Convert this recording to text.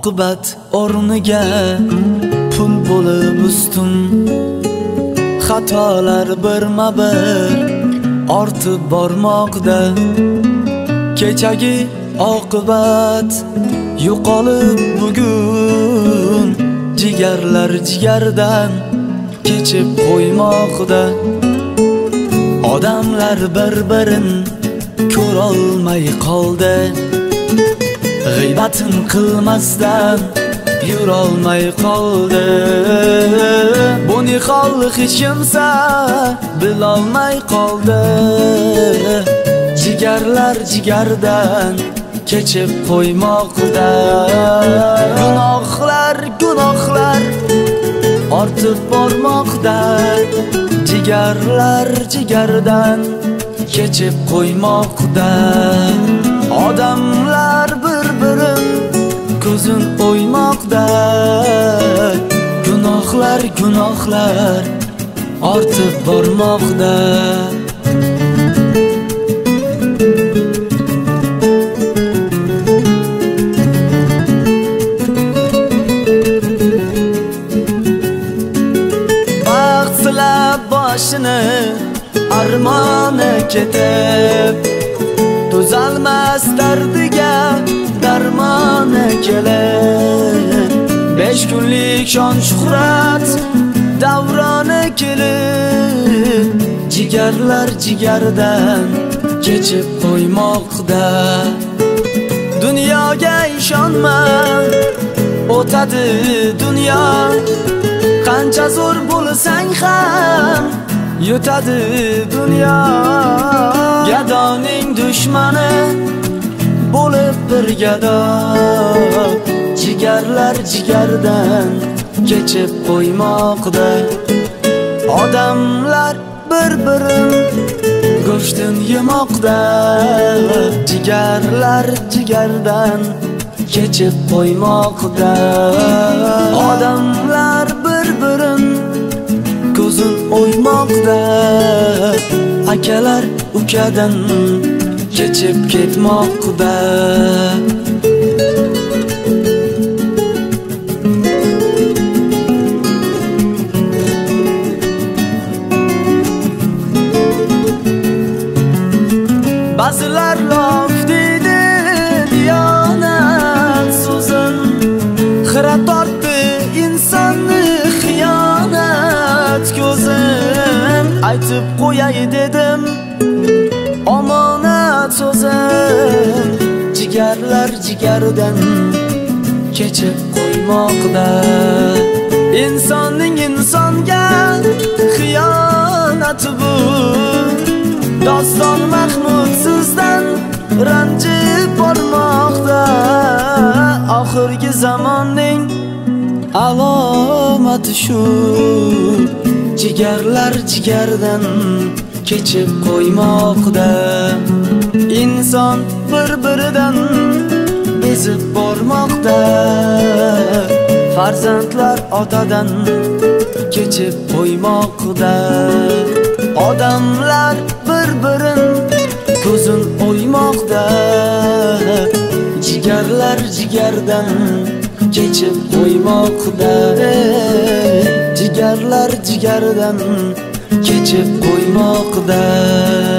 oqibat o'rniga pul bo'lib ustun, xatolar birma-bir ortib bormoqda. Kechagi oqibat yo'qolib bugun, jigarlar jigardan kechib qo'ymoqda. Odamlar bir-birin ko'rolmay qoldi, g'iybatin qilmasdan yurolmay qoldi. Buni hol hech kimsa bilolmay qoldi. Jigarlar jigardan kechib qo'ymoqda. Gunohlar ortib bormoqda. Jigarlar jigardan kechib qo'ymoqda. Odamlar bir-birin ko'zin o'ymoqda. Gunohlar ortib bormoqda. Boshini armoni ketib, tuzalmas dardiga darmoni kelib. 5 kunlik shon shuhrat davroni kelib, jigarlar jigardan kechib qo'ymoqda. Dunyoga ishonma, o'tadi dunyo. Qancha zo'r bo'lsang ham yutadi dunyo. Gadoning dushmani bo'lib bir gado. Jigarlar jigardan kechib qo'ymoqda. Odamlar bir-birin go'shtin yemoqda. Jigarlar jigardan kechib qo'ymoqda. Odamlar bir-birin ko'zin o'ymoqda. Akalar ukadan kechib ketmoqda. Ba'zilar lof deydi diyonat so'zin, xira tortdi insonni xiyonat ko'zim. Aytib qo'yay dedim omonat so'zim. Jigarlar jigardan kechib qo'ymoqda. Insonning insonga xiyonati bu. Doston Mahmud sizdan ranjib bormoqda. Oxirgi zamonning alomati shu. Jigarlar jigardan kechib qo'ymoqda. Inson bir-biridan bezib bormoqda. Farzandlar otadan kechib qo'ymoqda. Odamlar bir-birin ko'zin o'ymoqda. Jigarlar jigardan kechib qo'ymoqda. Jigarlar jigardan kechib qo'ymoqda.